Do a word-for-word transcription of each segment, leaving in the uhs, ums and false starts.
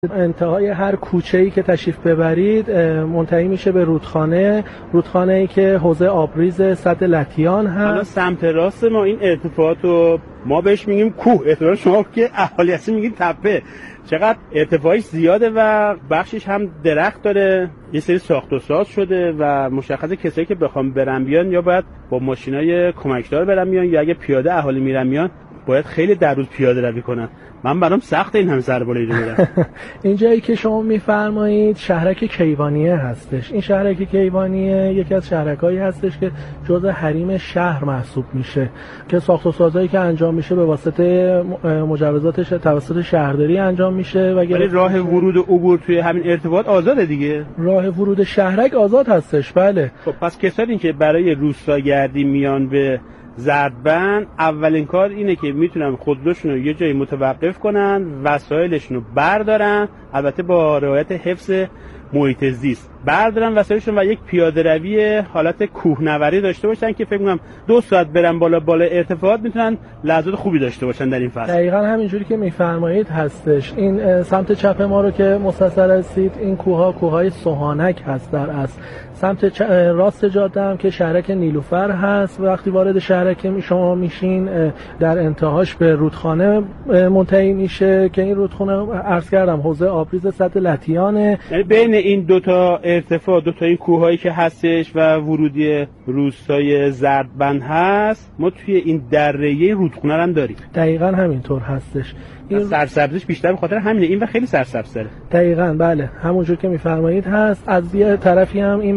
انتهای هر کوچه‌ای که تشریف ببرید منتهی میشه به رودخانه رودخانه‌ای که حوض آبریز سد لطیان هست. حالا سمت راست ما این ارتفاعاتو ما بهش میگیم کوه، احتمالاً شما که اهالی هستین میگین تپه. چقدر ارتفاعش زیاده و بخشش هم درخت داره، یه سری ساخت و ساز شده و مشخصه کسایی که بخوام برن بیان یا باید با ماشینای کمکدار برن بیان یا اگه پیاده اهالی میرن میان باید خیلی در روز پیاده روی کنن. من برام سخت این همه سر بالایی رو میرم. این جایی که شما میفرمایید شهرک کیوانیه هستش. این شهرک کیوانیه یکی از شهرکایی هستش که جزء حریم شهر محسوب میشه که ساخت و سازایی که انجام میشه به واسطه مجوزاتش توسط شهرداری انجام میشه. ولی راه ورود و عبور توی همین ارتفاعات آزاده دیگه. راه ورود شهرک آزاد هستش. بله. خب پس کسانی که برای روستاگردی میان به زردبند اولین کار اینه که میتونن خودروشون رو یه جایی متوقف کنن، وسایلشون رو بردارن، البته با رعایت حفظ محیط زیست، بردارن وسایلشون و یک پیاده روی حالت کوهنوردی داشته باشن که فکر می‌کنم دو ساعت برن بالا بالا ارتفاعات میتونن لحظات خوبی داشته باشن در این فصل. دقیقاً همینجوری که میفرمایید هستش. این سمت چپ ما رو که مستصر هستید این کوه‌ها کوه‌های سوهانک هست در اصل. سمت راست جاده هم که شهرک نیلوفر هست. وقتی وارد شهرک شما میشین در انتهاش به رودخانه منتهی میشه که این رودخانه عرض کردم حوض آبریز سد لطیانه. یعنی بین این دو تا ارتفاع دو تا این کوههایی که هستش و ورودی روستای زردبند هست ما توی این دره رودخانه هم داریم. دقیقاً همینطور هستش. این سرسبزیش بیشتر به خاطر همینه، این و خیلی سرسبزه. دقیقاً بله همونجور که میفرمایید هست. از یه طرفی هم این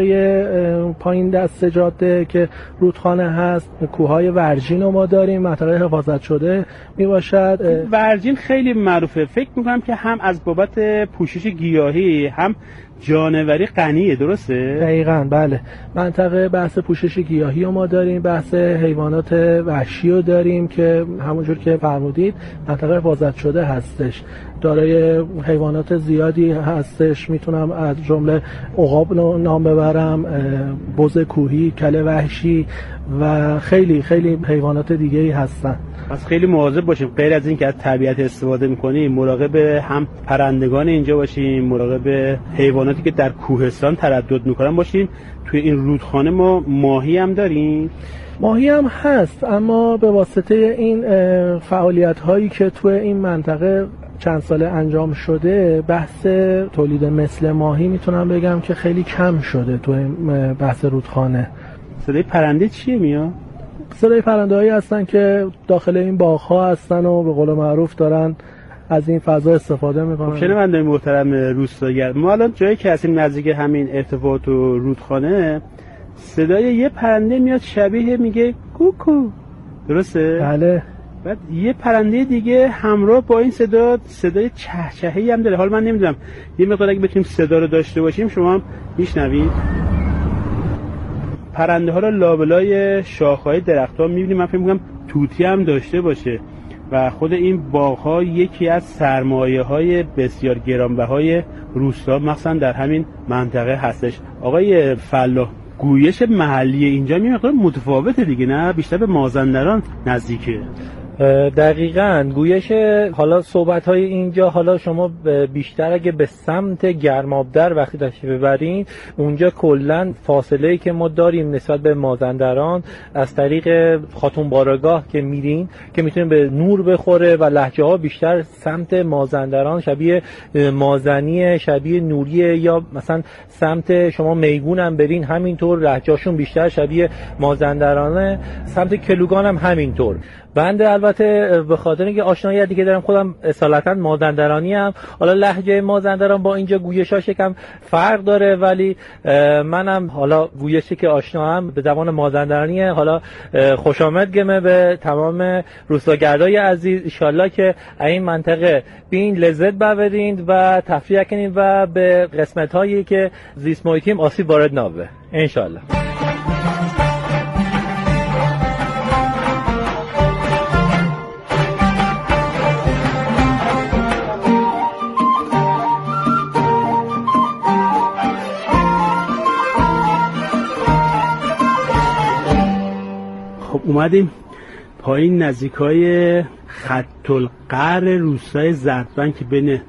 منطقه پایین دست جاده که رودخانه هست کوههای ورجین رو ما داریم، منطقه حفاظت شده میباشد. ورجین خیلی معروفه، فکر میکنم که هم از بابت پوشش گیاهی هم جانوری غنیه، درسته؟ دقیقاً بله. منطقه بحث پوشش گیاهی رو ما داریم، بحث حیوانات وحشی رو داریم که همونجور که فرمودید منطقه حفاظت شده هستش، دارای حیوانات زیادی هستش. میتونم از جمله عقاب نام ببرم، بز کوهی، کله وحشی و خیلی خیلی حیوانات دیگه‌ای هستن. پس خیلی مواظب باشیم، غیر از این که از طبیعت استفاده می‌کنیم مراقب هم پرندگان اینجا باشیم، مراقب حیواناتی که در کوهستان تردد می‌کنن باشیم. توی این رودخانه ما ماهی هم داریم. ماهی هم هست اما به واسطه این فعالیت‌هایی که توی این منطقه چند ساله انجام شده بحث تولید مثل ماهی میتونم بگم که خیلی کم شده توی بحث رودخانه. صدای پرنده چیه میاد؟ صدای پرنده‌هایی هستن که داخل این باغ‌ها هستن و به قول معروف دارن از این فضا استفاده میکنن. شنوندگان محترم روستاگرد، ما الان جایی که هستیم نزدیک همین ارتفاعات و رودخانه صدای یه پرنده میاد شبیه میگه کوکو، درسته؟ بله. بعد یه پرنده دیگه همراه با این صدا صدای چهچهی هم داره. حالا من نمیدونم یه مقدار اگه بتونیم صدا رو داشته باشیم شما هم میشنوید. پرنده ها رو لابلای شاخه‌های درخت‌ها می‌بینیم. من فکر می‌کنم توتی هم داشته باشه و خود این باغ‌ها یکی از سرمایه‌های بسیار گرانبهای روستا مخصوصا در همین منطقه هستش. آقای فلاح، گویش محلی اینجا یه مقدار متفاوته دیگه، نه؟ بیشتر به مازندران نزدیکه. دقیقاً گویش حالا صحبت‌های اینجا، حالا شما بیشتر اگه به سمت گرمابدر وقتی تشریف ببرین اونجا کلاً فاصله‌ای که ما داریم نسبت به مازندران از طریق خاتون بارگاه که میرین که میتونه به نور بخوره و لهجه‌ها بیشتر سمت مازندران شبیه مازنی، شبیه نوریه، یا مثلا سمت شما میگون هم برین همینطور لهجه‌شون بیشتر شبیه مازندرانه. سمت کلوگان هم همینطور. بنده البته به خاطر اینکه آشنایی دیگه دارم خودم اصالتا مازندرانی ام، حالا لهجه مازندران با اینجا گویشاش یکم فرق داره، ولی منم حالا گویشی که آشنا ام به زبان مازندرانیه. حالا خوش آمد گمه به تمام روستاگردای عزیز، ان شاءالله که این منطقه بین لذت ببرید و تفریح کنید و به قسمت هایی که زیست محیطی آسیب وارد نابه ان شاءالله. اومدیم پایین نزدیکای خط القر روستای زردبند که بین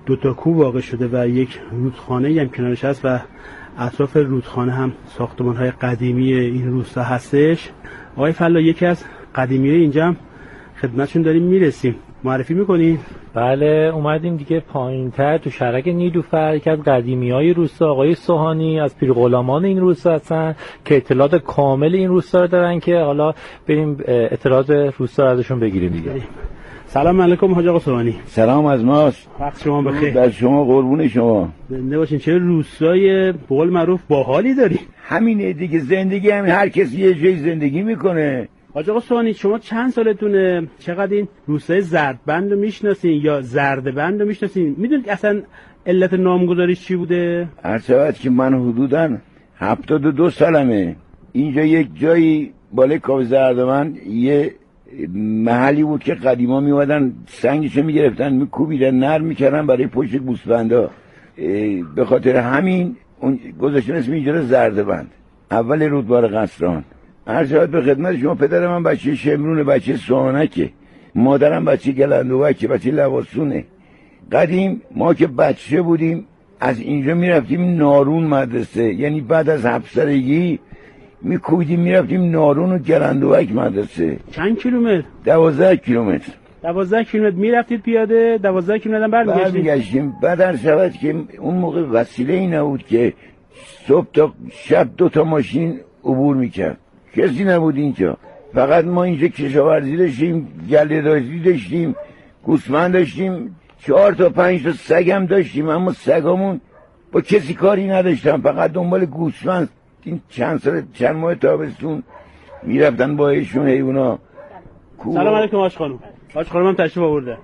دو تا کوه واقع شده و یک رودخانه هم کنارش هست و اطراف رودخانه هم ساختمان‌های قدیمی این روستا هستش. آقای فلا، یکی از قدیمی‌های اینجا هم خدمتشون داریم میرسیم، معرفی می‌کنین؟ بله، اومدیم دیگه پایین‌تر تو شرک نیلوفر که از قدیمی‌های روستا آقای سوهانی از پیرغلامان این روستا هستن که اطلاعات کامل این روستا رو دارن که حالا بریم اطلاعات روستا رو ازشون بگیریم دیگه. سلام علیکم حاج آقا سوهانی. سلام از ماست. وقت شما بخیر. در شما قربون شما. زنده باشین. چه روستای به قول معروف باحالی داری. همینه دیگه، زندگی همین، هر کسی یه جای زندگی میکنه. حاج آقا سوهانی، شما چند سالتونه؟ چقدر این روستای زردبند رو میشناسین یا زردبند رو میشناسین؟ میدونید اصلا علت نامگذاریش چی بوده؟ هر شود که من حدوداً هفتاد و دو سالمه. اینجا یک جایی بالای کاوه زردبند یه محلی بود که قدیما میومدن سنگشو میگرفتن میکوبیدن نرم میکردن برای پشت گوسفندا. به خاطر همین اون گذاشتن اسم اینجا زردبند، اول رودبار قصران. هر شود به خدمت شما، پدر من بچه شمرونه، بچه سوانکه، مادرم بچه گلندوکه، بچه لواسونه. قدیم ما که بچه بودیم از اینجا میرفتیم نارون مدرسه، یعنی بعد از هفت سالگی میکویدیم میرفتیم نارون و گلندوک مدرسه. چند کیلومتر؟ دوازده کیلومتر. دوازده کیلومتر میرفتید پیاده؟ دوازده کیلومتر برمیگشتیم؟ برمیگشتیم. بعد هر شود که اون موقع وسیله ای نبود که صبح تا شب دو تا ماشین عبور میکرد، کسی نبود اینجا. فقط ما اینجا کشاورزی داشتیم، گله‌رازی داشتیم، گوسفند داشتیم، چهار تا پنج تا سگم داشتیم، اما سگامون با کسی کاری نداشتن، فقط دنبال گوسفند. این چند سال چند ماه تابستون میرفتن با ایشون حیونا. سلام علیکم حاج خانم. حاج خانم هم تشریف آورده.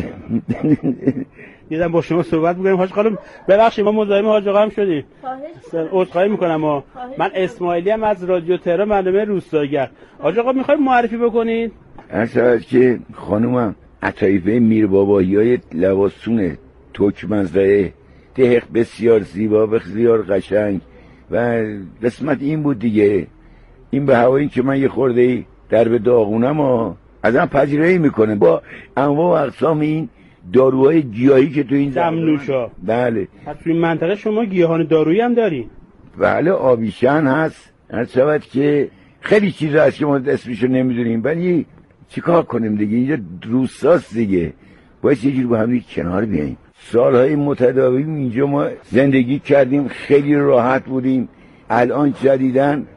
دیدم با شما صحبت می‌کنیم. حاج خانم ببخشید ما مزاحم حاج آقا هم شدیم. عذرخواهی می‌کنم. ما من اسماعیلی ام از رادیو تهران، برنامه روستاگر. حاج آقا می‌خواید معرفی بکنید؟ هر شود که خانومم عطایفه میربابایی‌های لواسونه، ترکمنزرعه، دهق بسیار زیبا، بسیار قشنگ. و قسمت این بود دیگه، این به هوایی که من یه خورده در به داغونم و از هم پذیرایی میکنه با انواع و اقسام این داروهای گیاهی که تو این دمنوشا. بله. پس تو این منطقه شما گیاهان دارویی هم دارین؟ بله، آبیشن هست. هر شود که خیلی چیز هست که ما اسمشو نمیدونیم، ولی چیکار کنیم دیگه، اینجا روستاست دیگه، باید یه جور با هم کنار بیاییم. سالهای متداوم اینجا ما زندگی کردیم، خیلی راحت بودیم. الان جدیدن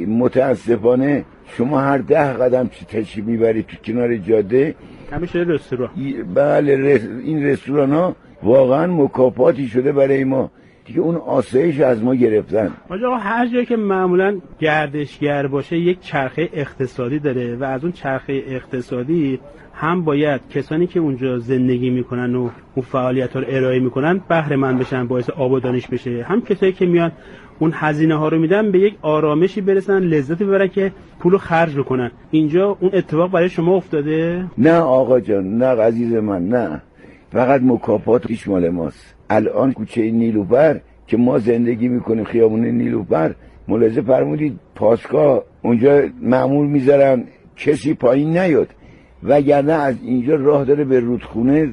متاسفانه شما هر ده قدم تشریف میبرید تو کنار جاده همیشه رستوران. بله، رس... این رستوران ها واقعا مکافاتی شده برای ما دیگه، اون آسایش از ما گرفتن. آقا هر جایی که معمولا گردشگر باشه یک چرخه اقتصادی داره و از اون چرخه اقتصادی هم باید کسانی که اونجا زندگی میکنن و اون فعالیت ها رو ارائه میکنن بهره مند بشن، باعث آبادانیش بشه، هم کسایی که میان اون هزینه ها رو میدن به یک آرامشی برسن، لذتی ببرن که پولو خرج بکنن. اینجا اون اتفاق برای شما افتاده؟ نه آقا جان، نه عزیز من، نه، فقط مکافاتش مال ماست. الان کوچه نیلوفر که ما زندگی میکنیم، خیابون نیلوفر، ملاحظه فرمودید پاسگاه اونجا مأمور میذارن کسی پایین نیاد، وگرنه از اینجا راه داره به رودخونه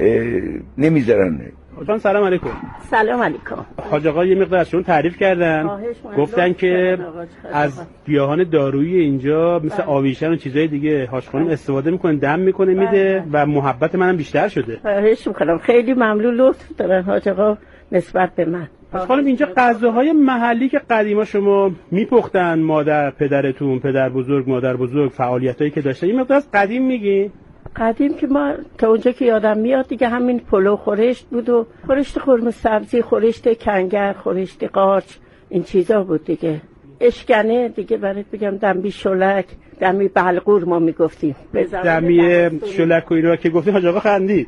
نمیذارن. حاجان سلام علیکم. سلام علیکم. حاج آقا یه مقدار ازشون تعریف کردن، گفتن که از گیاهان دارویی اینجا مثل آویشن و چیزای دیگه حاج خانم استفاده میکنه، دم میکنه میده و محبت منم بیشتر شده. خواهش میکنم، خیلی ممنون، لطف دارن حاج آقا نسبت به من. حاج خانم اینجا غذاهای محلی که قدیما شما میپختن، مادر پدرتون، پدر بزرگ، مادر بزرگ، فعالیتایی که داشتن، این مقدار از قدیم میگی؟ قدیم که ما تا اونجا که یادم میاد دیگه همین پلو خورشت بود و خورشت خرم سبزی، خورشت کنگر، خورشت قارچ، این چیزا بود دیگه. اشکنه دیگه برات بگم، دمی شلک، دمی بلغور ما میگفتیم. دمی شلک و اینا که گفتیم حاج آقا خندید.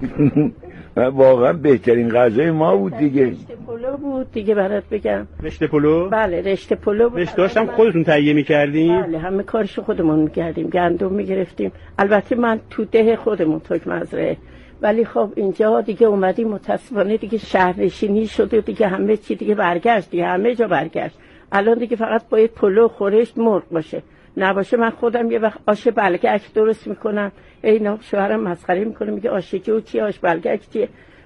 واقعا بهترین غذای ما بود دیگه. رشته پلو بود دیگه برات بگم. رشته پلو؟ بله رشته پلو بود. رشته داشتم خودتون تهیه می‌کردین؟ بله همه کارشو خودمون می‌کردیم، گندم می‌گرفتیم. البته من تو ده خودمون ترکمنزرعه، ولی خب اینجا دیگه اومدیم متأسفانه دیگه شهرنشینی شد و دیگه همه چی دیگه برگشت، دیگه همه جا برگشت. الان دیگه فقط باید پلو خورشت مرغ باشه، نباشه من خودم یه وقت آش بلگک درست میکنم، اینا شوهرم مسخره میکنه میگه آش جو چی، آش بلگک چیه؟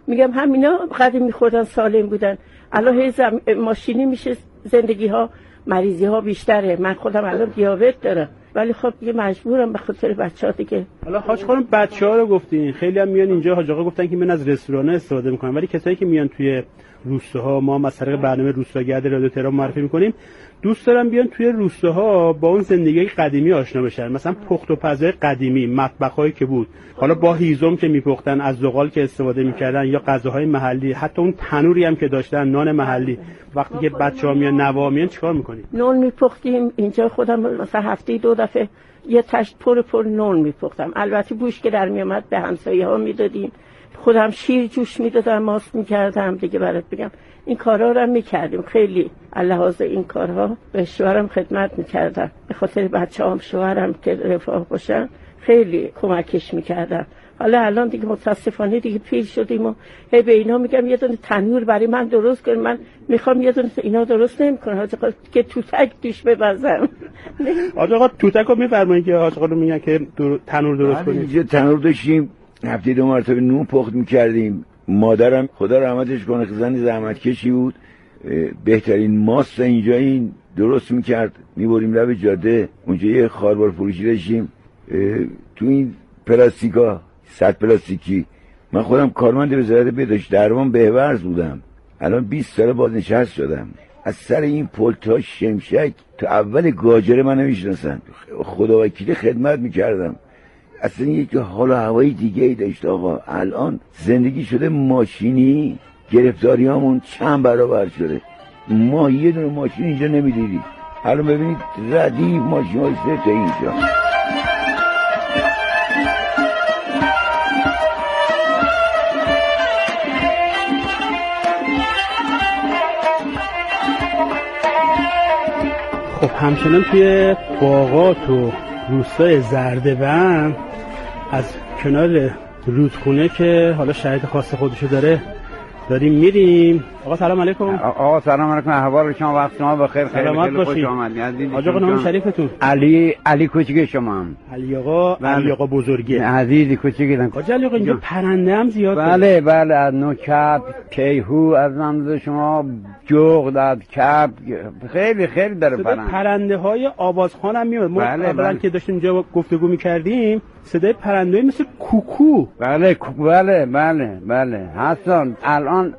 میگم همینا قدیم میخوردن سالم بودن، الان هی زم... ماشینی میشه، زندگی ها مریضی ها بیشتره. من خودم الان دیابت دارم ولی خب دیگه مجبورم به خاطر بچه‌ها دیگه. حالا حاج خانم بچه‌ها رو گفتین، خیلی هم میان اینجا، حاج آقا گفتن که من از رستوران استفاده میکنم، ولی کسایی که میان توی روستاها، ما از طریق برنامه روستاگرد رادیو تهران معرفی میکنیم، دوست دارم بیان توی روستاها با اون زندگی قدیمی آشنا بشن. مثلا پخت و پزای قدیمی، مطبخایی که بود، حالا با هیزم که میپختن، از زغال که استفاده میکردن، یا غذاهای محلی، حتی اون تنوری هم که داشتن، نان محلی. وقتی که بچه‌ها میان، نوا میان، چیکار میکنیم؟ نون میپختیم اینجا. خودم مثلا هفته دو دفعه یه تشت پر پر نون میپختم. البته بوش که در میامد به همسایه‌ها میدادیم. خودم شیر جوش میدادم، ماست میکردم دیگه. برات بگم این کارا رو هم میکردیم. خیلی لحاظ این کارها به شوهرم خدمت میکردم، به خاطر بچه‌هام شوهرم که رفاه باشن خیلی کمکش میکردم. حالا الان دیگه متاسفانه دیگه پیر شدیم و هی به اینا میگم یه دونه تنور برای من درست کن. من میخوام یه دونه اینا درست نمیکنه حاج آقا که توتک توش ببزم. حاج آقا توتک رو میفرمایید که حاج آقا رو میگن که در... تنور درست کنید. اینجا تنور داشتیم، هفته دو مرتبه نون پخت میکردیم. مادرم خدا رحمتش کنه زن زحمت کشی بود، بهترین ماست اینجا این درست میکرد. میبریم لب جاده، اونجا یه خاربار فروشی داشتیم، تو این پلاستیکا، صد پلاستیکی. من خودم کارمند وزارت بهداشت درمان بهورز بودم، الان بیست سال بازنشسته شدم. از سر این پلتا شمشک تا اول گاجره من نمیشناسن، خدا وکیلی خدمت میکردم. اصلا یک حال و هوای دیگه ای داشت آقا. الان زندگی شده ماشینی، گرفتاریامون چند برابر شده. ما یه دونه ماشین اینجا نمیدیدیم، الان ببینید ردیف ماشین های سه تا اینجا. خب همچنان توی باغات و روستای زرده‌بند از کنار رودخونه که حالا شرایط خاص خودشو داره داریم میریم. آقا سلام علیکم. آقا سلام علیکم، احوال شما؟ وقت شما بخیر. سلامت باشید. آقا نام شریفتون؟ علی علی کوچیک شما هم. علی آقا. علی آقا بزرگه عزیزی کوچیکیدن. آقا علی آقا اینجا پرنده هم زیاد. بله بله، از نوکب، کیهو، از نمد شما، جغد، از کب، خیلی خیلی داره پرنده. پرنده های آوازخوان هم میاد. ما بله قبلا بله. که داشتیم اینجا گفتگو میکردیم صدای پرنده مثل کوکو. بله بله بله بله هستن. الان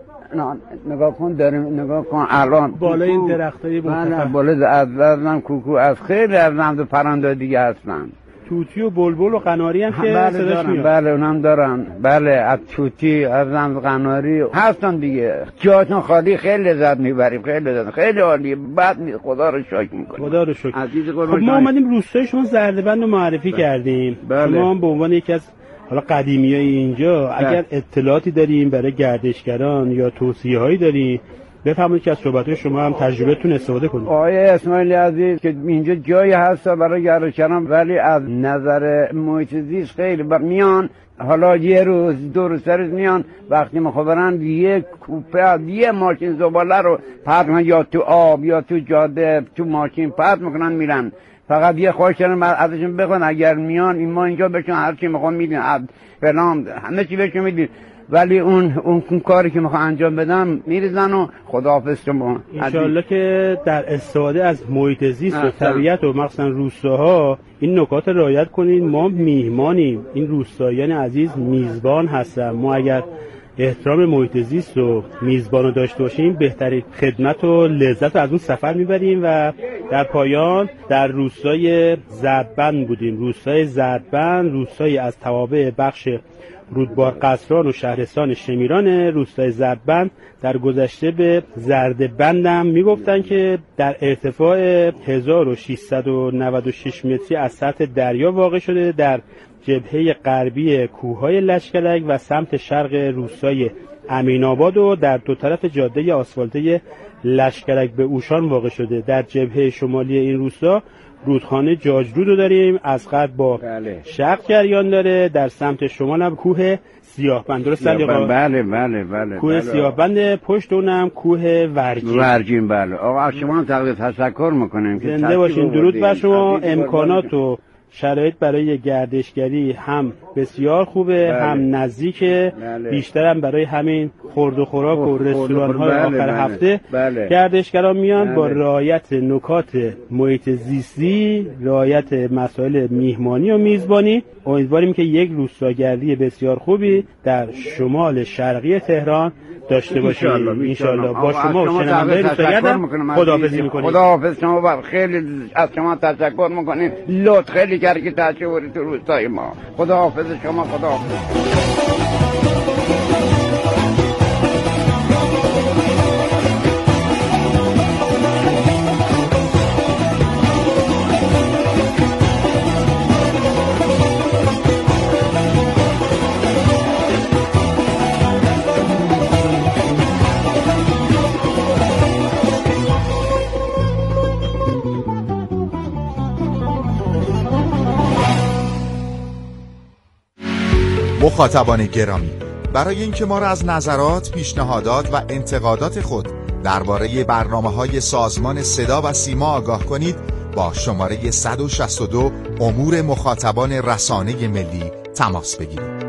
نگاه کن، داریم نگاه کن الان بالای این درختای مرتفع. بله بالای از لازم کوکو، از خیلی از نمد پرنده دیگه هستن. توتی و بلبل و قناری هم که بله صداش میاد. بله اونم دارن. بله از توتی، از نمد قناری هستن دیگه. جاتون خالی، خیلی لذت میبریم، خیلی لذت، خیلی عالی. بعد می خدا رو شکر میکنیم. خدا رو شکر. خب ما اومدیم روستای شما زرده‌بند رو معرفی بله. کردیم. بله. شما هم به عنوان یکی از حالا قدیمیای اینجا بله. اگر اطلاعاتی داریم برای گردشگران یا توصیه‌هایی داریم بفرمایید که از صحبت‌های شما هم تجربه‌تون استفاده کنید. آقای اسماعیلی عزیز که اینجا جایی هست برای گردشگران، ولی از نظر محیط زیست خیلی میان. حالا یه روز دو روز سه روز میان، وقتی مخابرن یه کوپه یه ماشین زباله رو پرت میکنن، یا تو آب یا تو جاده تو ماشین پرت میکنن میرن. فقط یه خواهش کردم ازشون بخوان اگر میان این ما اینجا بهشون هر چی میخوام میدین، فلان همه چی بهشون میدین، ولی اون اون کاری که میخوام انجام بدم میریزن و خداحافظ شما. ان شاءالله که در استفاده از محیط زیست و طبیعت و مخصوصا روستاها این نکات رعایت کنید. ما میهمانیم، این روستاییان عزیز میزبان هستن. ما اگر احترام محیط زیست و میزبان رو داشته باشیم بهترین خدمت و لذت رو از اون سفر میبریم. و در پایان در روستای زردبند بودیم. روستای زردبند روستایی از توابع بخش رودبار قصران و شهرستان شمیران. روستای زردبند در گذشته به زرده‌بند هم میگفتن که در ارتفاع هزار و ششصد و نود و شش متری از سطح دریا واقع شده، در جبهه غربی کوههای لشکرک و سمت شرق روستای امین‌آباد و در دو طرف جاده آسفالته لشکرک به اوشان واقع شده. در جبهه شمالی این روستا رودخانه جاجرود رو داریم، از غرب با بله. شرق جریان داره، در سمت شمال هم کوه سیاهبند. درست علی آقا؟ بله بله بله. کوه بله. سیاهبند، پشت اونم کوه ورجین. ورجین بله. آقا از شما هم تقدیر تشکر میکنیم که زنده باشین. درود بر شما. امکانات و شرایط برای گردشگری هم بسیار خوبه، بله. هم نزدیکه، بله. بیشتر هم برای همین خورد و خوراک و رستوران‌های بله، آخر بله. هفته بله. گردشگران میان بله. با رعایت نکات محیط زیستی، رعایت مسائل میهمانی و میزبانی. امیدواریم که یک روستاگردی بسیار خوبی در شمال شرقی تهران داشته باشیم ان شاء الله. با شما و شنونده روستاگردم خداحافظی می‌کنیم. خداحافظ شما، خیلی از شما تشکر می‌کنیم. لطف خیلی کردی که تشریف آوردید تو روستای ما. خداحافظ شما. خداحافظ. مخاطبان گرامی، برای اینکه ما را از نظرات، پیشنهادات و انتقادات خود درباره برنامه‌های سازمان صدا و سیما آگاه کنید، با شماره صد و شصت و دو امور مخاطبان رسانه ملی تماس بگیرید.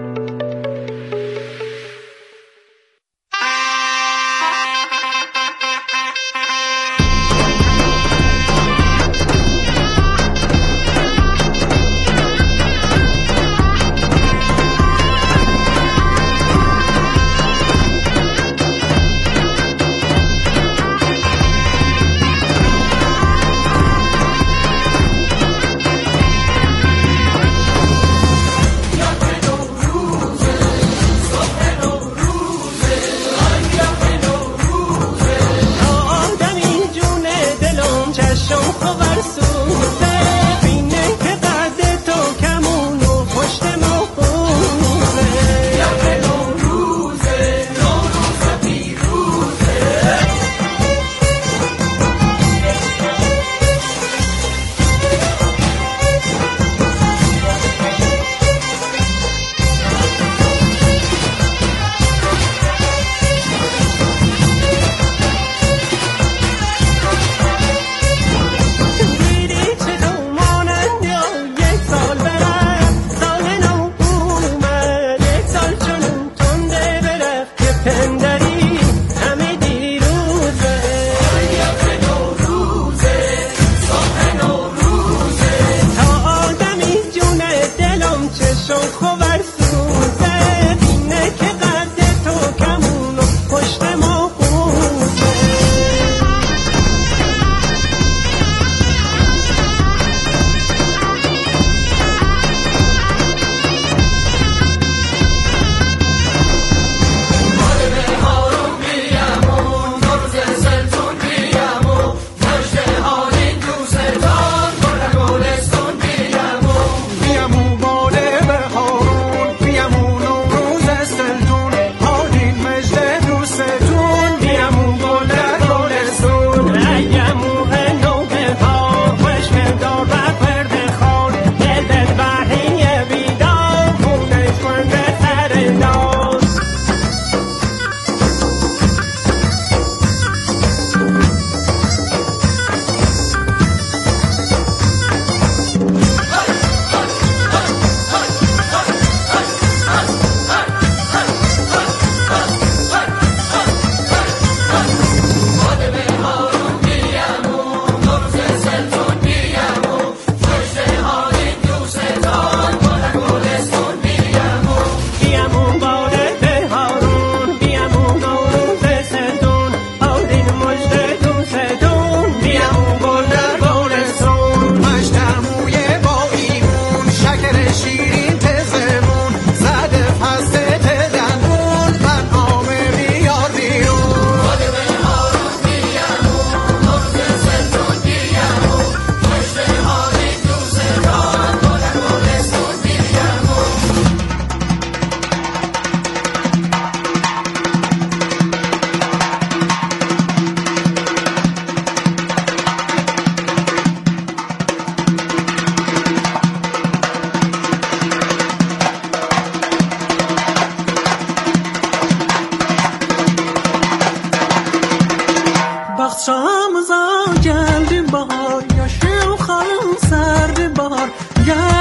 شام زا geldi bahar, yaşı uxalın sərdi bahar.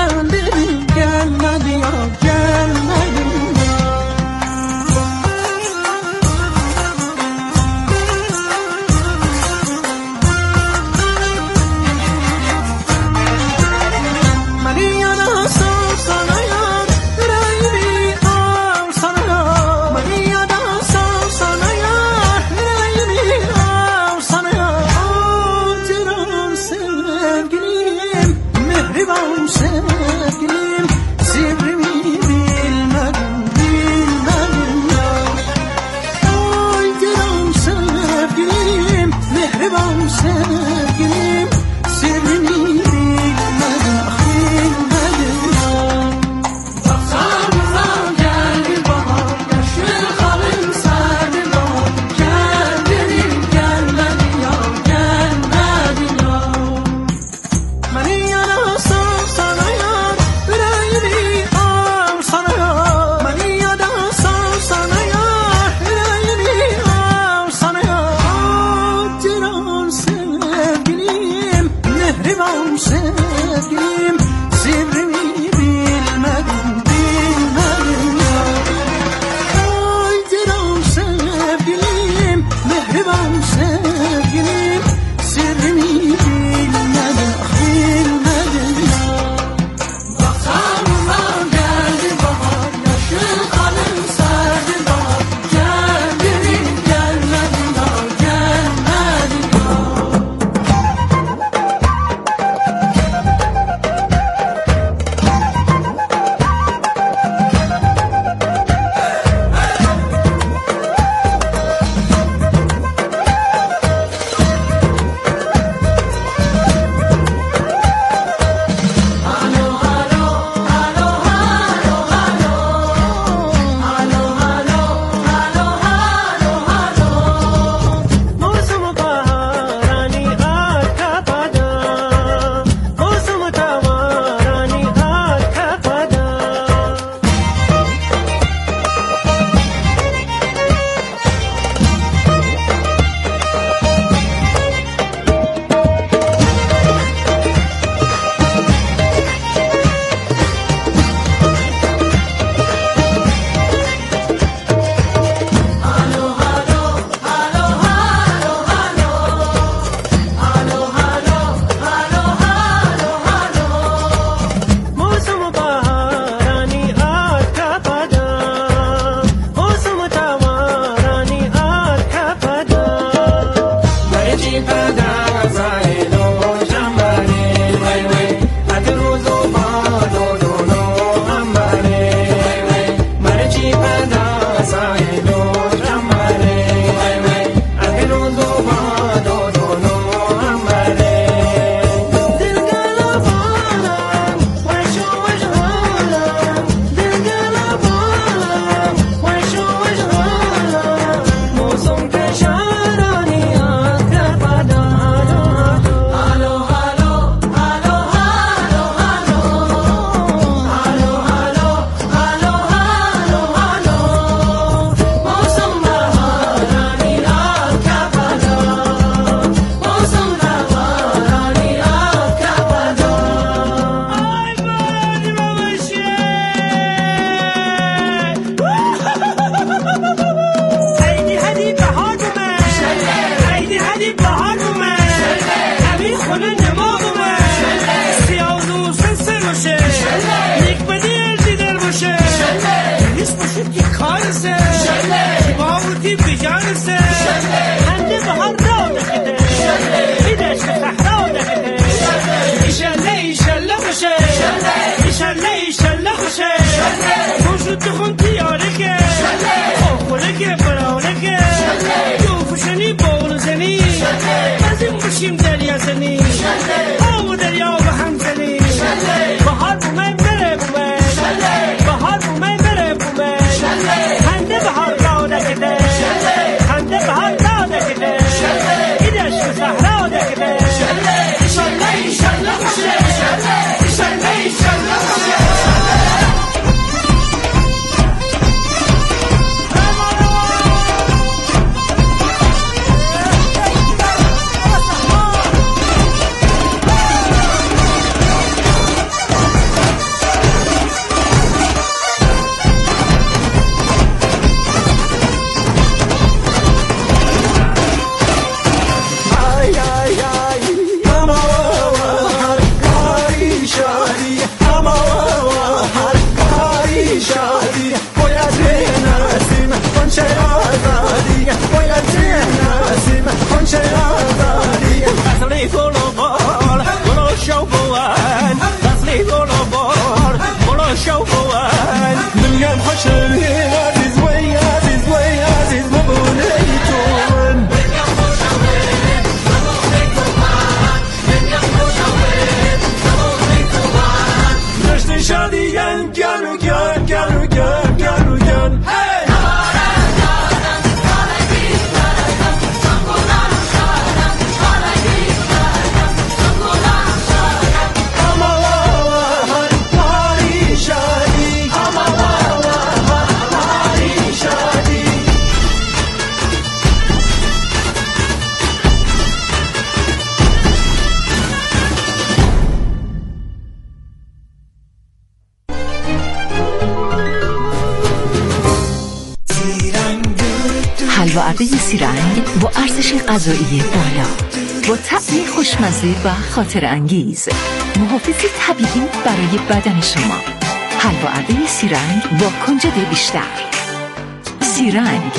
حلوه‌عرده سیرنگ با ارزش غذایی بالا، با طعمی خوشمزه و خاطر انگیز، محافظ طبیعی برای بدن شما. حلوه‌عرده سیرنگ با کنجد بیشتر. سیرنگ.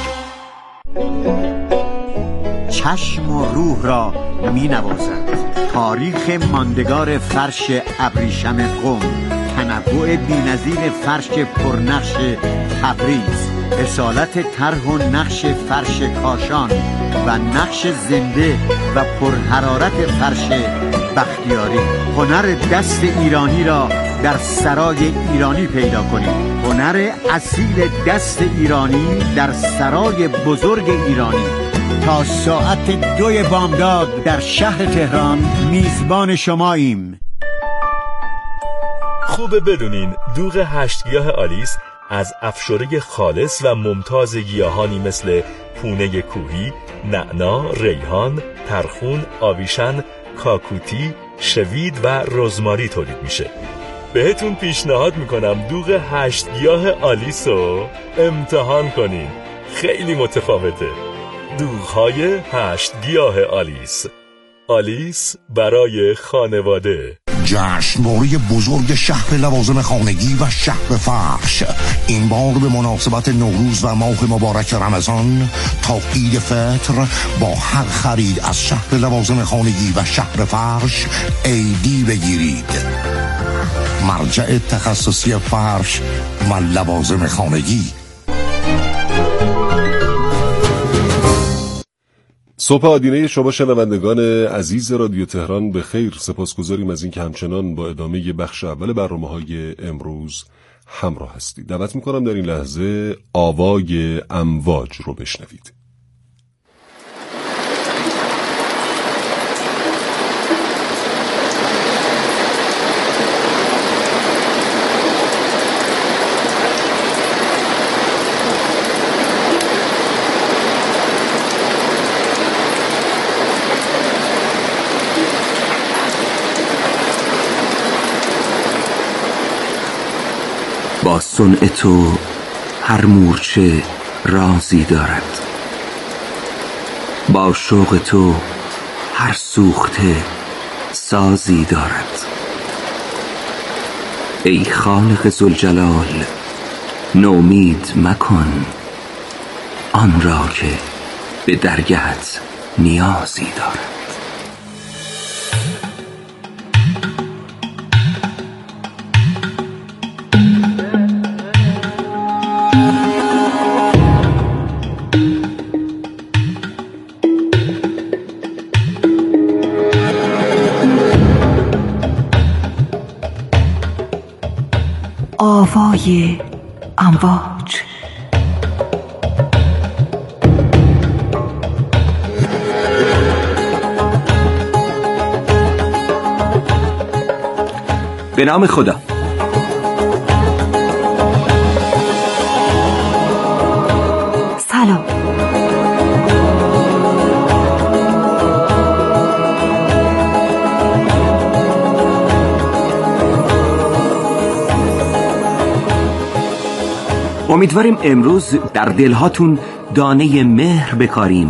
چشم و روح را می نوازد. تاریخ ماندگار فرش ابریشم قم، تنوع بی‌نظیر فرش پرنقش تبریز، اصالت طرح و نقش فرش کاشان و نقش زنده و پرحرارت فرش بختیاری. هنر دست ایرانی را در سرای ایرانی پیدا کنید. هنر اصیل دست ایرانی در سرای بزرگ ایرانی. تا ساعت دوی بامداد در شهر تهران میزبان شماییم. خوبه بدونین دوغ هشت گیاه آلیس از افشاره خالص و ممتاز گیاهانی مثل پونه کوهی، نعنا، ریحان، ترخون، آویشن، کاکوتی، شوید و رزماری تولید میشه. بهتون پیشنهاد میکنم دوغ هشت گیاه آلیس رو امتحان کنین. خیلی متفاوته. دوغ‌های هشت گیاه آلیس. آلیس برای خانواده. جشنواره بزرگ شهر لوازم خانگی و شهر فرش، این بار به مناسبت نوروز و ماه مبارک رمضان تا عید فطر با هر خرید از شهر لوازم خانگی و شهر فرش ایدی بگیرید. مرجع تخصصی فرش و لوازم خانگی. صبح آدینه شما شنوندگان عزیز رادیو تهران به خیر. سپاسگزاریم از اینکه همچنان با ادامه بخش اول برنامه‌های امروز همراه هستید. دعوت می‌کنم در این لحظه آوای امواج رو بشنوید. با صنع تو هر مورچه رازی دارد، با شوق تو هر سوخته سازی دارد. ای خالق ذوالجلال نومید مکن آن را که به درگهت نیازی دارد. آوای امواج. به نام خدا. سلام. امیدواریم امروز در دلهاتون دانه مهر بکاریم